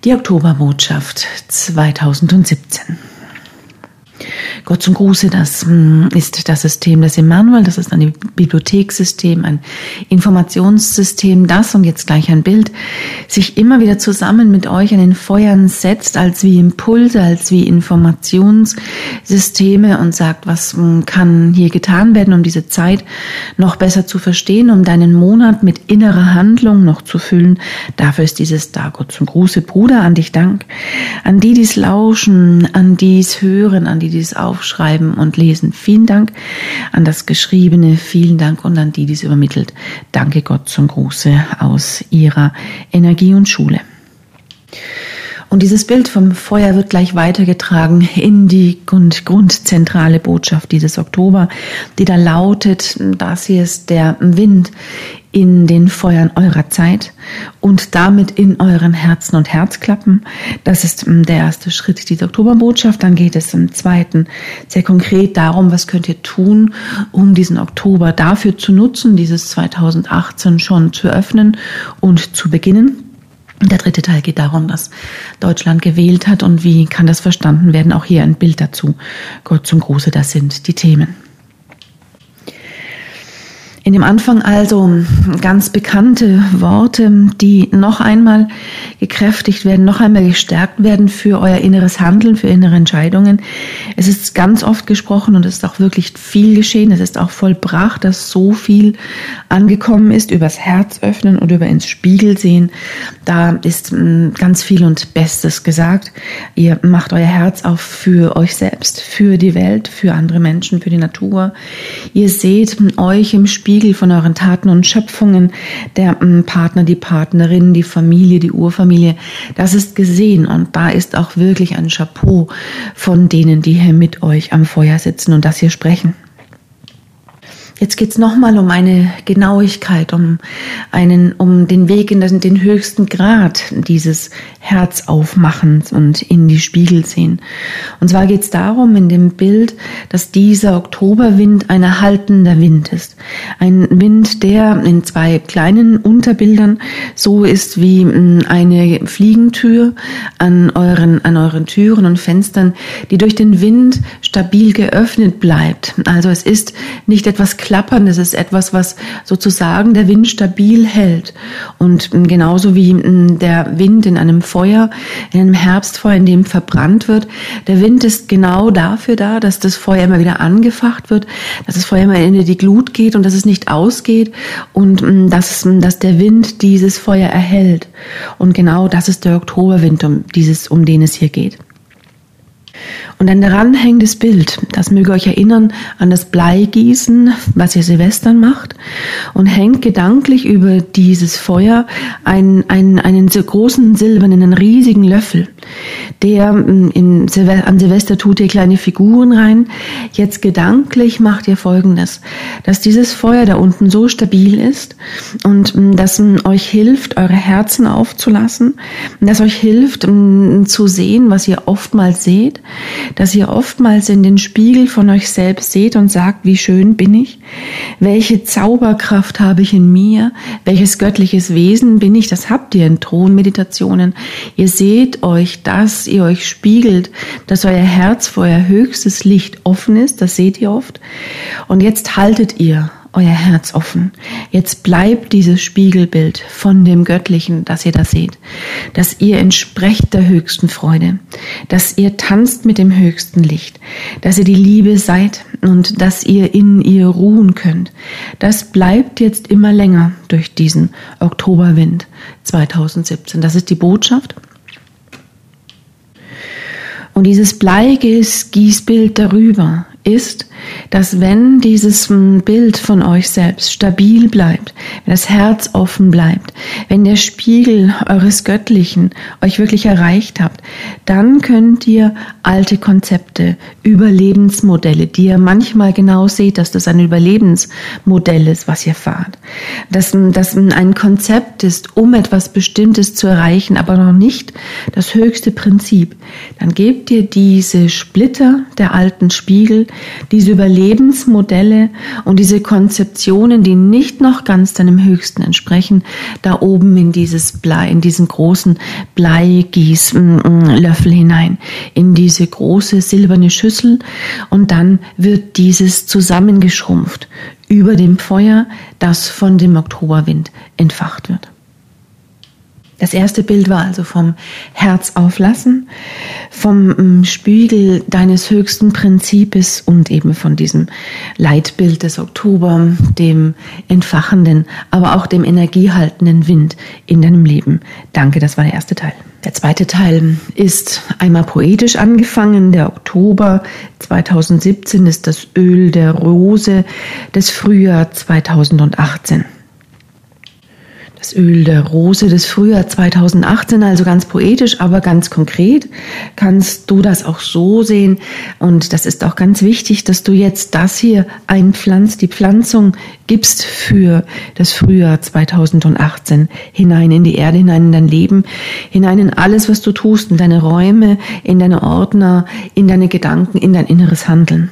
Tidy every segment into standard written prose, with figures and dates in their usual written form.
Die Oktoberbotschaft 2017. Gott zum Gruße, das ist das System des Immanuel, das ist ein Bibliothekssystem, ein Informationssystem, das, und jetzt gleich ein Bild, sich immer wieder zusammen mit euch an den Feuern setzt, als wie Impulse, als wie Informationssysteme und sagt, was kann hier getan werden, um diese Zeit noch besser zu verstehen, um deinen Monat mit innerer Handlung noch zu füllen. Dafür ist dieses da. Gott zum Gruße, Bruder, an dich Dank, an die es lauschen, an die es hören, an die es aufschreiben und lesen. Vielen Dank an das Geschriebene, vielen Dank, und an die es übermittelt. Danke Gott zum Gruße aus ihrer Energie und Schule. Und dieses Bild vom Feuer wird gleich weitergetragen in die grundzentrale Botschaft dieses Oktober, die da lautet, das hier ist der Wind in den Feuern eurer Zeit und damit in euren Herzen und Herzklappen. Das ist der erste Schritt dieser Oktoberbotschaft. Dann geht es im zweiten sehr konkret darum, was könnt ihr tun, um diesen Oktober dafür zu nutzen, dieses 2018 schon zu öffnen und zu beginnen. Der dritte Teil geht darum, dass Deutschland gewählt hat und wie kann das verstanden werden. Auch hier ein Bild dazu. Gott zum Gruße, das sind die Themen. In dem Anfang also ganz bekannte Worte, die noch einmal gekräftigt werden, noch einmal gestärkt werden für euer inneres Handeln, für innere Entscheidungen. Es ist ganz oft gesprochen und es ist auch wirklich viel geschehen. Es ist auch vollbracht, dass so viel angekommen ist übers Herz öffnen und über ins Spiegel sehen. Da ist ganz viel und Bestes gesagt. Ihr macht euer Herz auf für euch selbst, für die Welt, für andere Menschen, für die Natur. Ihr seht euch im Spiegel von euren Taten und Schöpfungen, der Partner, die Partnerin, die Familie, die Urfamilie. Das ist gesehen und da ist auch wirklich ein Chapeau von denen, die hier mit euch am Feuer sitzen und das hier sprechen. Jetzt geht es nochmal um eine Genauigkeit, um den Weg in den höchsten Grad dieses Herzaufmachens und in die Spiegel sehen. Und zwar geht es darum in dem Bild, dass dieser Oktoberwind ein erhaltender Wind ist. Ein Wind, der in zwei kleinen Unterbildern so ist wie eine Fliegentür an euren Türen und Fenstern, die durch den Wind stabil geöffnet bleibt. Also es ist nicht etwas Klappern, es ist etwas, was sozusagen der Wind stabil hält. Und genauso wie der Wind in einem Feuer, in einem Herbstfeuer, in dem verbrannt wird, der Wind ist genau dafür da, dass das Feuer immer wieder angefacht wird, dass das Feuer immer in die Glut geht und dass es nicht ausgeht und dass der Wind dieses Feuer erhält. Und genau das ist der Oktoberwind, um den es hier geht. Und ein daran hängendes Bild, das möge euch erinnern an das Bleigießen, was ihr Silvestern macht, und hängt gedanklich über dieses Feuer einen so großen silbernen, einen riesigen Löffel, der an Silvester tut ihr kleine Figuren rein. Jetzt gedanklich macht ihr Folgendes, dass dieses Feuer da unten so stabil ist und das euch hilft, eure Herzen aufzulassen, das euch hilft zu sehen, was ihr oftmals seht, dass ihr oftmals in den Spiegel von euch selbst seht und sagt, wie schön bin ich, welche Zauberkraft habe ich in mir, welches göttliches Wesen bin ich, das habt ihr in Thronmeditationen. Ihr seht euch, dass ihr euch spiegelt, dass euer Herz vor euer höchstes Licht offen ist, das seht ihr oft. Und jetzt haltet ihr euer Herz offen. Jetzt bleibt dieses Spiegelbild von dem Göttlichen, das ihr da seht, dass ihr entsprecht der höchsten Freude, dass ihr tanzt mit dem höchsten Licht, dass ihr die Liebe seid und dass ihr in ihr ruhen könnt. Das bleibt jetzt immer länger durch diesen Oktoberwind 2017. Das ist die Botschaft. Und dieses Bleigießbild darüber ist, dass wenn dieses Bild von euch selbst stabil bleibt, wenn das Herz offen bleibt, wenn der Spiegel eures Göttlichen euch wirklich erreicht habt, dann könnt ihr alte Konzepte, Überlebensmodelle, die ihr manchmal genau seht, dass das ein Überlebensmodell ist, was ihr fahrt, dass ein Konzept ist, um etwas Bestimmtes zu erreichen, aber noch nicht das höchste Prinzip, dann gebt ihr diese Splitter der alten Spiegel diese Überlebensmodelle und diese Konzeptionen, die nicht noch ganz deinem Höchsten entsprechen, da oben in dieses Blei, in diesen großen Bleigießlöffel hinein, in diese große silberne Schüssel, und dann wird dieses zusammengeschrumpft über dem Feuer, das von dem Oktoberwind entfacht wird. Das erste Bild war also vom Herz auflassen, vom Spiegel deines höchsten Prinzips und eben von diesem Leitbild des Oktober, dem entfachenden, aber auch dem energiehaltenden Wind in deinem Leben. Danke, das war der erste Teil. Der zweite Teil ist einmal poetisch angefangen. Der Oktober 2017 ist das Öl der Rose des Frühjahr 2018. Das Öl der Rose des Frühjahr 2018, also ganz poetisch, aber ganz konkret kannst du das auch so sehen. Und das ist auch ganz wichtig, dass du jetzt das hier einpflanzt, die Pflanzung gibst für das Frühjahr 2018 hinein in die Erde, hinein in dein Leben, hinein in alles, was du tust, in deine Räume, in deine Ordner, in deine Gedanken, in dein inneres Handeln.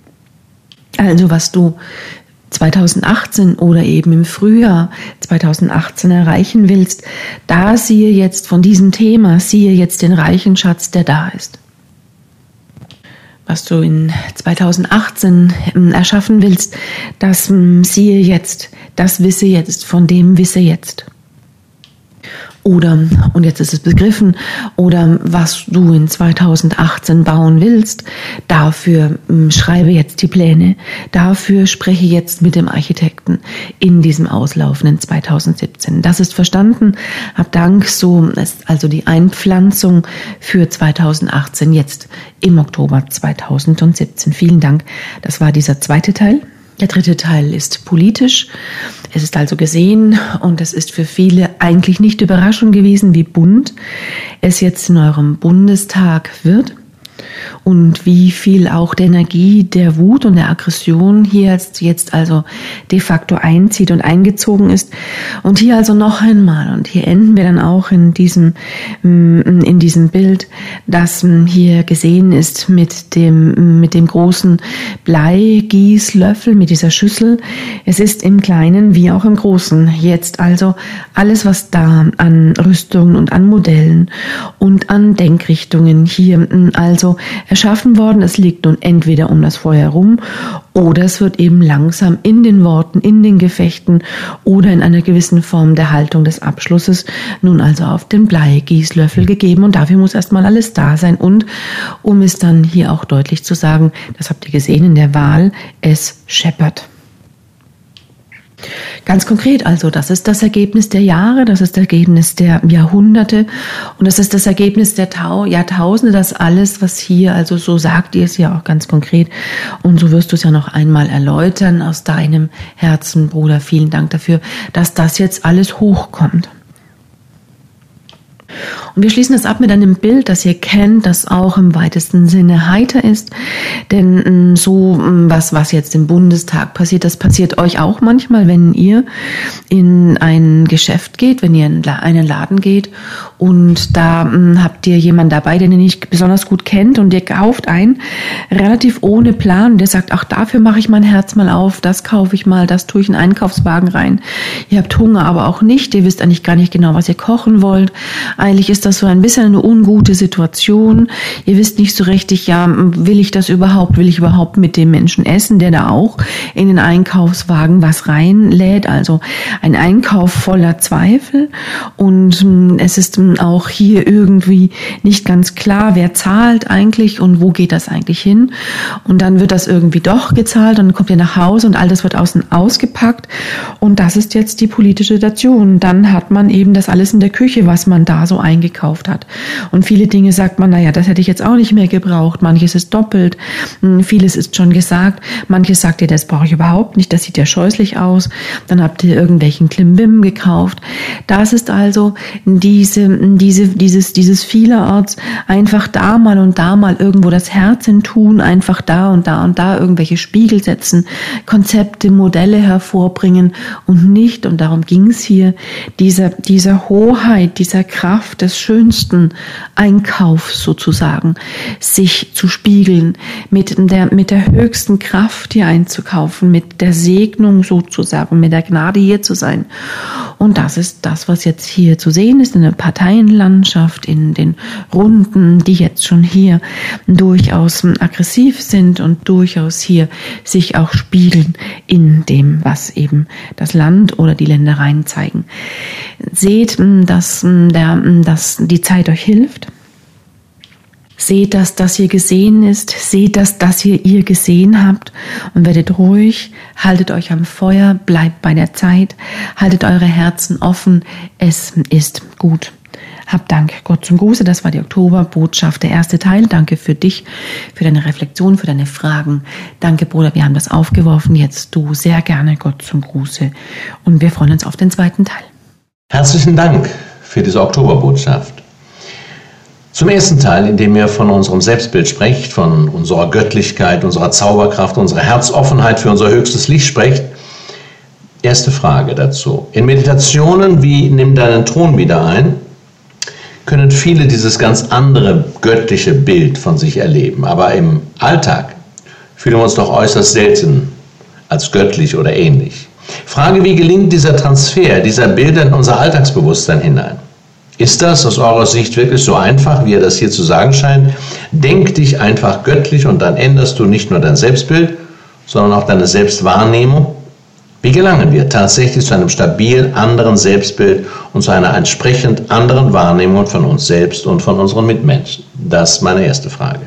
Also was du 2018 oder eben im Frühjahr 2018 erreichen willst, da siehe jetzt von diesem Thema, siehe jetzt den reichen Schatz, der da ist. Was du in 2018 erschaffen willst, das siehe jetzt, das wisse jetzt, von dem wisse jetzt. Oder, und jetzt ist es begriffen, oder was du in 2018 bauen willst, dafür schreibe jetzt die Pläne, dafür spreche jetzt mit dem Architekten in diesem auslaufenden 2017. Das ist verstanden, hab Dank, so ist also die Einpflanzung für 2018 jetzt im Oktober 2017. Vielen Dank, das war dieser zweite Teil. Der dritte Teil ist politisch. Es ist also gesehen, und es ist für viele eigentlich nicht Überraschung gewesen, wie bunt es jetzt in eurem Bundestag wird und wie viel auch der Energie der Wut und der Aggression hier jetzt also de facto einzieht und eingezogen ist. Und hier also noch einmal, und hier enden wir dann auch in diesem Bild, das hier gesehen ist mit dem großen Bleigießlöffel, mit dieser Schüssel. Es ist im Kleinen wie auch im Großen jetzt also alles, was da an Rüstungen und an Modellen und an Denkrichtungen hier also erschaffen worden. Es liegt nun entweder um das Feuer herum oder es wird eben langsam in den Worten, in den Gefechten oder in einer gewissen Form der Haltung des Abschlusses nun also auf den Bleigießlöffel gegeben, und dafür muss erstmal alles da sein, und um es dann hier auch deutlich zu sagen, das habt ihr gesehen in der Wahl, es scheppert. Ganz konkret also, das ist das Ergebnis der Jahre, das ist das Ergebnis der Jahrhunderte und das ist das Ergebnis der Jahrtausende, das alles, was hier, also so sagt ihr es ja auch ganz konkret, und so wirst du es ja noch einmal erläutern aus deinem Herzen, Bruder. Vielen Dank dafür, dass das jetzt alles hochkommt. Und wir schließen das ab mit einem Bild, das ihr kennt, das auch im weitesten Sinne heiter ist. Denn so was jetzt im Bundestag passiert, das passiert euch auch manchmal, wenn ihr in ein Geschäft geht, wenn ihr in einen Laden geht und da habt ihr jemanden dabei, den ihr nicht besonders gut kennt, und ihr kauft ein, relativ ohne Plan. Der sagt, ach, dafür mache ich mein Herz mal auf, das kaufe ich mal, das tue ich in einen Einkaufswagen rein. Ihr habt Hunger, aber auch nicht. Ihr wisst eigentlich gar nicht genau, was ihr kochen wollt. Eigentlich ist das so ein bisschen eine ungute Situation. Ihr wisst nicht so richtig, ja, will ich überhaupt mit dem Menschen essen, der da auch in den Einkaufswagen was reinlädt. Also ein Einkauf voller Zweifel, und es ist auch hier irgendwie nicht ganz klar, wer zahlt eigentlich und wo geht das eigentlich hin. Und dann wird das irgendwie doch gezahlt und dann kommt ihr nach Hause und all das wird außen ausgepackt, und das ist jetzt die politische Situation. Dann hat man eben das alles in der Küche, was man da so eingekauft hat. Und viele Dinge sagt man, naja, das hätte ich jetzt auch nicht mehr gebraucht. Manches ist doppelt, vieles ist schon gesagt. Manches sagt ihr, das brauche ich überhaupt nicht, das sieht ja scheußlich aus. Dann habt ihr irgendwelchen Klimbim gekauft. Das ist also dieses vielerorts einfach da mal irgendwo das Herz hin tun, einfach da und da irgendwelche Spiegel setzen, Konzepte, Modelle hervorbringen und nicht, und darum ging es hier, dieser Hoheit, dieser Kraft des des schönsten Einkaufs sozusagen, sich zu spiegeln, mit der höchsten Kraft hier einzukaufen, mit der Segnung sozusagen, mit der Gnade hier zu sein. Und das ist das, was jetzt hier zu sehen ist in der Parteienlandschaft, in den Runden, die jetzt schon hier durchaus aggressiv sind und durchaus hier sich auch spiegeln in dem, was eben das Land oder die Ländereien zeigen. Seht, dass die Zeit euch hilft. Seht, dass das hier gesehen ist. Seht, dass das hier ihr gesehen habt. Und werdet ruhig, haltet euch am Feuer, bleibt bei der Zeit, haltet eure Herzen offen. Es ist gut. Hab Dank. Gott zum Gruße. Das war die Oktoberbotschaft, der erste Teil. Danke für dich, für deine Reflexion, für deine Fragen. Danke, Bruder, wir haben das aufgeworfen. Jetzt du sehr gerne Gott zum Gruße. Und wir freuen uns auf den zweiten Teil. Herzlichen Dank für diese Oktoberbotschaft. Zum ersten Teil, in dem ihr von unserem Selbstbild sprecht, von unserer Göttlichkeit, unserer Zauberkraft, unserer Herzoffenheit für unser höchstes Licht sprecht. Erste Frage dazu. In Meditationen wie Nimm deinen Thron wieder ein, können viele dieses ganz andere göttliche Bild von sich erleben. Aber im Alltag fühlen wir uns doch äußerst selten als göttlich oder ähnlich. Frage, wie gelingt dieser Transfer dieser Bilder in unser Alltagsbewusstsein hinein? Ist das aus eurer Sicht wirklich so einfach, wie ihr das hier zu sagen scheint? Denk dich einfach göttlich und dann änderst du nicht nur dein Selbstbild, sondern auch deine Selbstwahrnehmung. Wie gelangen wir tatsächlich zu einem stabil anderen Selbstbild und zu einer entsprechend anderen Wahrnehmung von uns selbst und von unseren Mitmenschen? Das ist meine erste Frage.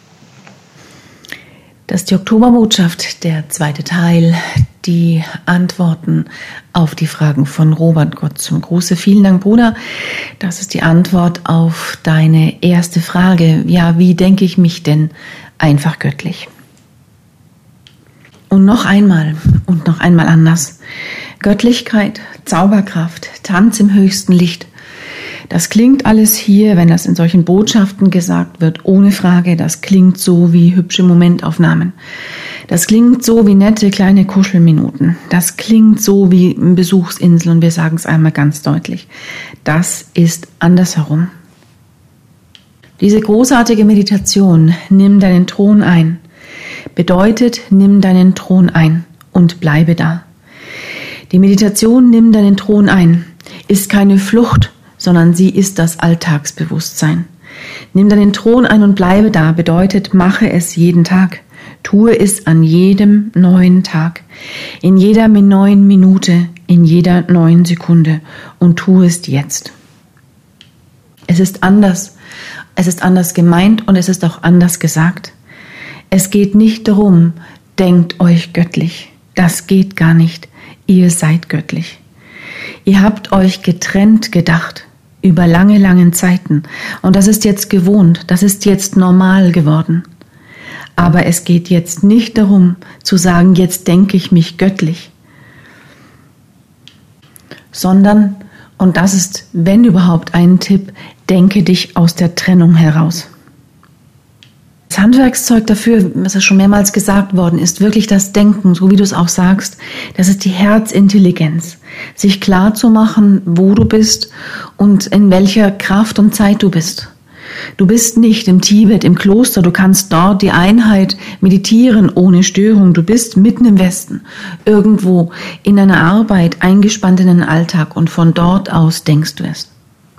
Das ist die Oktoberbotschaft, der zweite Teil, die Antworten auf die Fragen von Robert. Gott zum Gruße. Vielen Dank, Bruder. Das ist die Antwort auf deine erste Frage. Ja, wie denke ich mich denn einfach göttlich? Und noch einmal anders. Göttlichkeit, Zauberkraft, Tanz im höchsten Licht. Das klingt alles hier, wenn das in solchen Botschaften gesagt wird, ohne Frage. Das klingt so wie hübsche Momentaufnahmen. Das klingt so wie nette kleine Kuschelminuten. Das klingt so wie eine Besuchsinsel und wir sagen es einmal ganz deutlich. Das ist andersherum. Diese großartige Meditation, nimm deinen Thron ein, bedeutet, nimm deinen Thron ein und bleibe da. Die Meditation, nimm deinen Thron ein, ist keine Flucht, sondern sie ist das Alltagsbewusstsein. Nimm deinen Thron ein und bleibe da, bedeutet, mache es jeden Tag. Tue es an jedem neuen Tag, in jeder neuen Minute, in jeder neuen Sekunde und tue es jetzt. Es ist anders gemeint und es ist auch anders gesagt. Es geht nicht darum, denkt euch göttlich. Das geht gar nicht. Ihr seid göttlich. Ihr habt euch getrennt gedacht über lange Zeiten und das ist jetzt gewohnt, das ist jetzt normal geworden. Aber es geht jetzt nicht darum zu sagen, jetzt denke ich mich göttlich, sondern, und das ist, wenn überhaupt, ein Tipp, denke dich aus der Trennung heraus. Das Handwerkszeug dafür, was ja schon mehrmals gesagt worden ist, wirklich das Denken, so wie du es auch sagst, das ist die Herzintelligenz. Sich klar zu machen, wo du bist und in welcher Kraft und Zeit du bist. Du bist nicht im Tibet, im Kloster, du kannst dort die Einheit meditieren ohne Störung. Du bist mitten im Westen, irgendwo in deiner Arbeit, eingespannt in den Alltag und von dort aus denkst du es.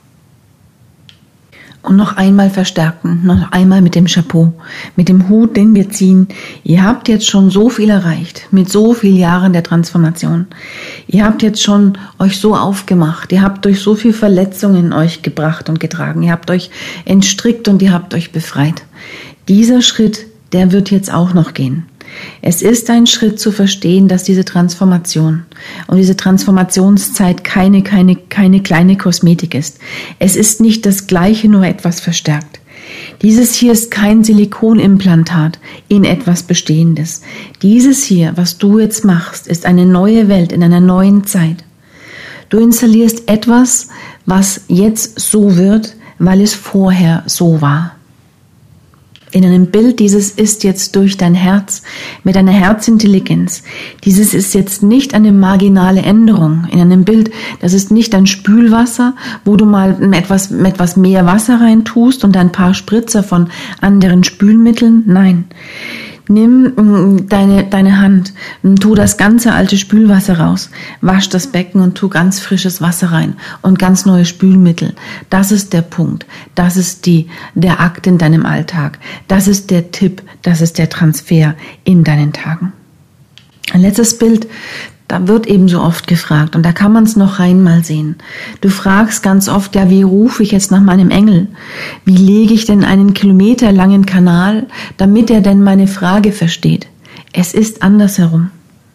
Und noch einmal verstärken, noch einmal mit dem Chapeau, mit dem Hut, den wir ziehen. Ihr habt jetzt schon so viel erreicht, mit so vielen Jahren der Transformation. Ihr habt jetzt schon euch so aufgemacht, ihr habt durch so viele Verletzungen euch gebracht und getragen. Ihr habt euch entstrickt und ihr habt euch befreit. Dieser Schritt, der wird jetzt auch noch gehen. Es ist ein Schritt zu verstehen, dass diese Transformation und diese Transformationszeit keine kleine Kosmetik ist. Es ist nicht das Gleiche, nur etwas verstärkt. Dieses hier ist kein Silikonimplantat in etwas Bestehendes. Dieses hier, was du jetzt machst, ist eine neue Welt in einer neuen Zeit. Du installierst etwas, was jetzt so wird, weil es vorher so war. In einem Bild, dieses ist jetzt durch dein Herz, mit deiner Herzintelligenz. Dieses ist jetzt nicht eine marginale Änderung. In einem Bild, das ist nicht ein Spülwasser, wo du mal etwas mehr Wasser rein tust und ein paar Spritzer von anderen Spülmitteln. Nein. Nimm deine Hand, tu das ganze alte Spülwasser raus, wasch das Becken und tu ganz frisches Wasser rein und ganz neue Spülmittel. Das ist der Punkt, das ist der Akt in deinem Alltag, das ist der Tipp, das ist der Transfer in deinen Tagen. Ein letztes Bild, da wird eben so oft gefragt und da kann man es noch einmal sehen. Du fragst ganz oft, ja, wie rufe ich jetzt nach meinem Engel? Wie lege ich denn einen kilometerlangen Kanal, damit er denn meine Frage versteht? Es ist andersherum.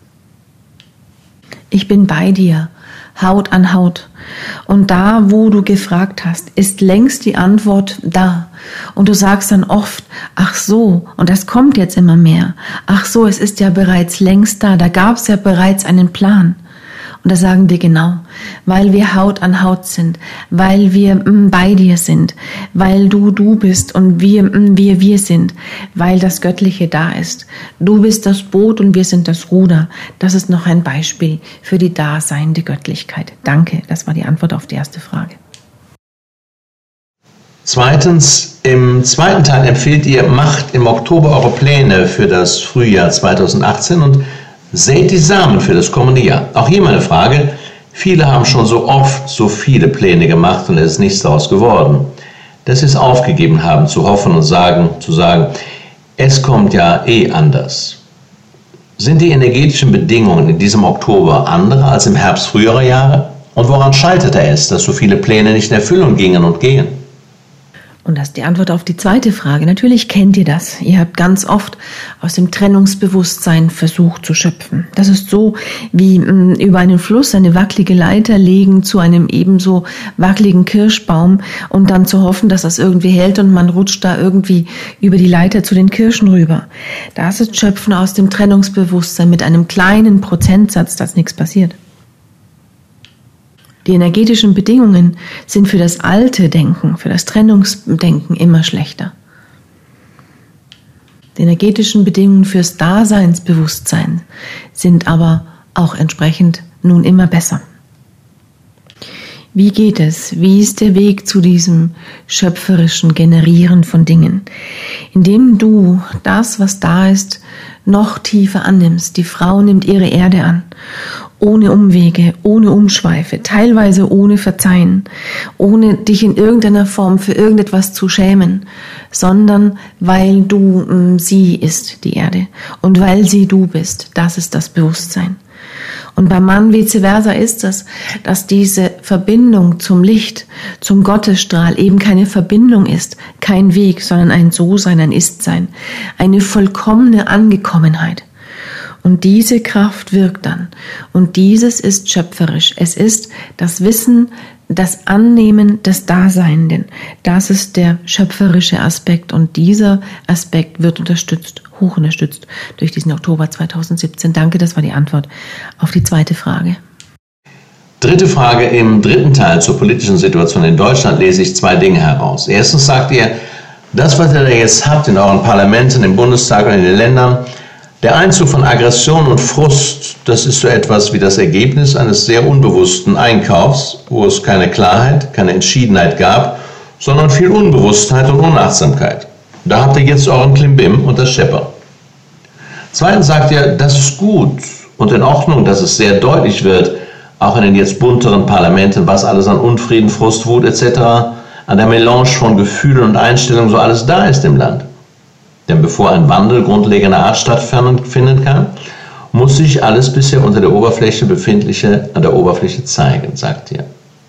Ich bin bei dir, Haut an Haut. Und da, wo du gefragt hast, ist längst die Antwort da. Und du sagst dann oft, ach so, und das kommt jetzt immer mehr. Ach so, es ist ja bereits längst da gab es ja bereits einen Plan. Und da sagen wir genau, weil wir Haut an Haut sind, weil wir bei dir sind, weil du bist und wir sind, weil das Göttliche da ist. Du bist das Boot und wir sind das Ruder. Das ist noch ein Beispiel für die daseinende Göttlichkeit. Danke, das war die Antwort auf die erste Frage. Zweitens, im zweiten Teil empfiehlt ihr, macht im Oktober eure Pläne für das Frühjahr 2018 und sät die Samen für das kommende Jahr. Auch hier meine Frage, viele haben schon so oft so viele Pläne gemacht und es ist nichts daraus geworden, dass sie es aufgegeben haben zu hoffen und zu sagen, es kommt ja anders. Sind die energetischen Bedingungen in diesem Oktober andere als im Herbst früherer Jahre? Und woran scheiterte es, dass so viele Pläne nicht in Erfüllung gingen und gehen? Und das ist die Antwort auf die zweite Frage. Natürlich kennt ihr das. Ihr habt ganz oft aus dem Trennungsbewusstsein versucht zu schöpfen. Das ist so wie über einen Fluss eine wackelige Leiter legen zu einem ebenso wackeligen Kirschbaum und dann zu hoffen, dass das irgendwie hält und man rutscht da irgendwie über die Leiter zu den Kirschen rüber. Das ist Schöpfen aus dem Trennungsbewusstsein mit einem kleinen Prozentsatz, dass nichts passiert. Die energetischen Bedingungen sind für das alte Denken, für das Trennungsdenken immer schlechter. Die energetischen Bedingungen fürs Daseinsbewusstsein sind aber auch entsprechend nun immer besser. Wie geht es? Wie ist der Weg zu diesem schöpferischen Generieren von Dingen? Indem du das, was da ist, noch tiefer annimmst. Die Frau nimmt ihre Erde an. Ohne Umwege, ohne Umschweife, teilweise ohne Verzeihen, ohne dich in irgendeiner Form für irgendetwas zu schämen, sondern weil du sie ist, die Erde, und weil sie du bist, das ist das Bewusstsein. Und beim Mann vice versa ist es, dass diese Verbindung zum Licht, zum Gottesstrahl eben keine Verbindung ist, kein Weg, sondern ein So-Sein, ein Ist-Sein, eine vollkommene Angekommenheit. Und diese Kraft wirkt dann. Und dieses ist schöpferisch. Es ist das Wissen, das Annehmen des Daseinenden. Das ist der schöpferische Aspekt. Und dieser Aspekt wird unterstützt, hoch unterstützt durch diesen Oktober 2017. Danke, das war die Antwort auf die zweite Frage. Dritte Frage. Im dritten Teil zur politischen Situation in Deutschland lese ich zwei Dinge heraus. Erstens sagt ihr, das, was ihr da jetzt habt in euren Parlamenten, im Bundestag und in den Ländern, der Einzug von Aggression und Frust, das ist so etwas wie das Ergebnis eines sehr unbewussten Einkaufs, wo es keine Klarheit, keine Entschiedenheit gab, sondern viel Unbewusstheit und Unachtsamkeit. Da habt ihr jetzt euren Klimbim und das Schepper. Zweitens sagt ihr, das ist gut und in Ordnung, dass es sehr deutlich wird, auch in den jetzt bunteren Parlamenten, was alles an Unfrieden, Frust, Wut etc., an der Melange von Gefühlen und Einstellungen so alles da ist im Land. Denn bevor ein Wandel grundlegender Art stattfinden kann, muss sich alles bisher unter der Oberfläche Befindliche an der Oberfläche zeigen, sagt ihr.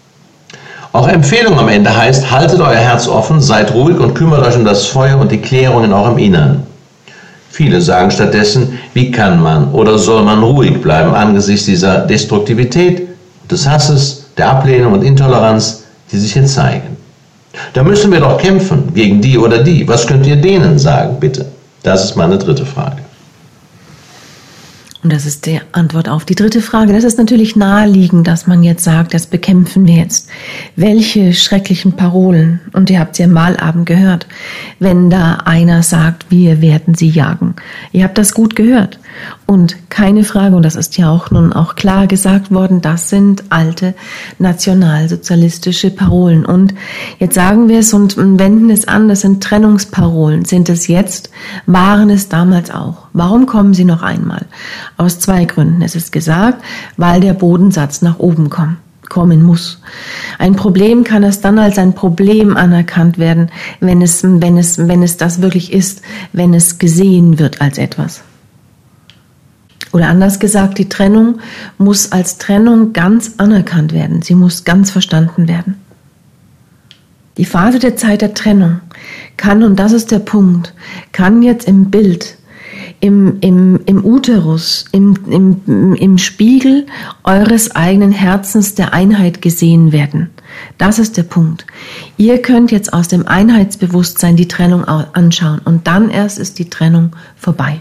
Auch Empfehlung am Ende heißt, haltet euer Herz offen, seid ruhig und kümmert euch um das Feuer und die Klärung in eurem Innern. Viele sagen stattdessen, wie kann man oder soll man ruhig bleiben angesichts dieser Destruktivität, des Hasses, der Ablehnung und Intoleranz, die sich hier zeigen. Da müssen wir doch kämpfen, gegen die oder die. Was könnt ihr denen sagen, bitte? Das ist meine dritte Frage. Und das ist die Antwort auf die dritte Frage. Das ist natürlich naheliegend, dass man jetzt sagt, das bekämpfen wir jetzt. Welche schrecklichen Parolen, und ihr habt sie am Wahlabend gehört, wenn da einer sagt, wir werden sie jagen. Ihr habt das gut gehört. Und keine Frage, und das ist ja auch nun auch klar gesagt worden, das sind alte nationalsozialistische Parolen. Und jetzt sagen wir es und wenden es an, das sind Trennungsparolen. Sind es jetzt, waren es damals auch. Warum kommen sie noch einmal? Aus 2 Gründen. Es ist gesagt, weil der Bodensatz nach oben kommen muss. Ein Problem kann es dann als ein Problem anerkannt werden, wenn es das wirklich ist, wenn es gesehen wird als etwas. Oder anders gesagt, die Trennung muss als Trennung ganz anerkannt werden. Sie muss ganz verstanden werden. Die Phase der Zeit der Trennung kann, und das ist der Punkt, kann jetzt im Bild, im Uterus, im Spiegel eures eigenen Herzens der Einheit gesehen werden. Das ist der Punkt. Ihr könnt jetzt aus dem Einheitsbewusstsein die Trennung anschauen und dann erst ist die Trennung vorbei.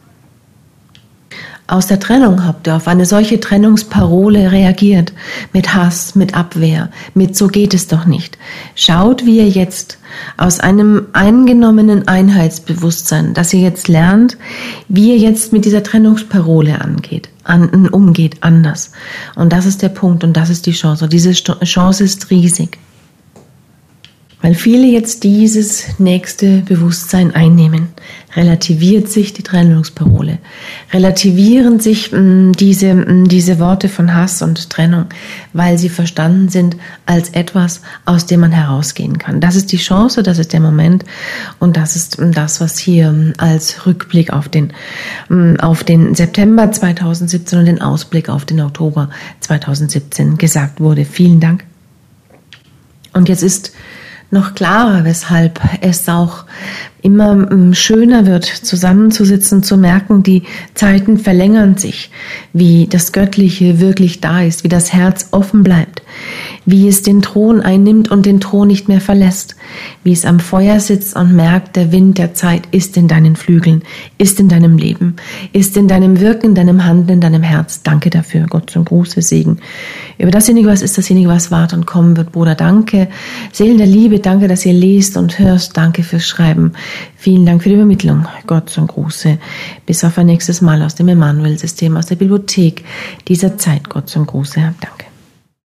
Aus der Trennung habt ihr auf eine solche Trennungsparole reagiert, mit Hass, mit Abwehr, mit so geht es doch nicht. Schaut, wie ihr jetzt aus einem eingenommenen Einheitsbewusstsein, dass ihr jetzt lernt, wie ihr jetzt mit dieser Trennungsparole umgeht, anders. Und das ist der Punkt und das ist die Chance. Und diese Chance ist riesig. Weil viele jetzt dieses nächste Bewusstsein einnehmen, relativiert sich die Trennungsparole, relativieren sich diese Worte von Hass und Trennung, weil sie verstanden sind als etwas, aus dem man herausgehen kann. Das ist die Chance, das ist der Moment und das ist das, was hier als Rückblick auf den September 2017 und den Ausblick auf den Oktober 2017 gesagt wurde. Vielen Dank. Und jetzt ist noch klarer, weshalb es auch immer schöner wird, zusammenzusitzen, zu merken, die Zeiten verlängern sich, wie das Göttliche wirklich da ist, wie das Herz offen bleibt, wie es den Thron einnimmt und den Thron nicht mehr verlässt, wie es am Feuer sitzt und merkt, der Wind der Zeit ist in deinen Flügeln, ist in deinem Leben, ist in deinem Wirken, in deinem Handeln, in deinem Herz. Danke dafür, Gott zum Gruße, Segen. Über dasjenige, was ist, dasjenige, was wart und kommen wird, Bruder, danke. Seelen der Liebe, danke, dass ihr lest und hörst, danke fürs Schreiben. Vielen Dank für die Übermittlung. Gott zum Gruße. Bis auf ein nächstes Mal aus dem Emanuel-System, aus der Bibliothek dieser Zeit. Gott zum Gruße. Danke.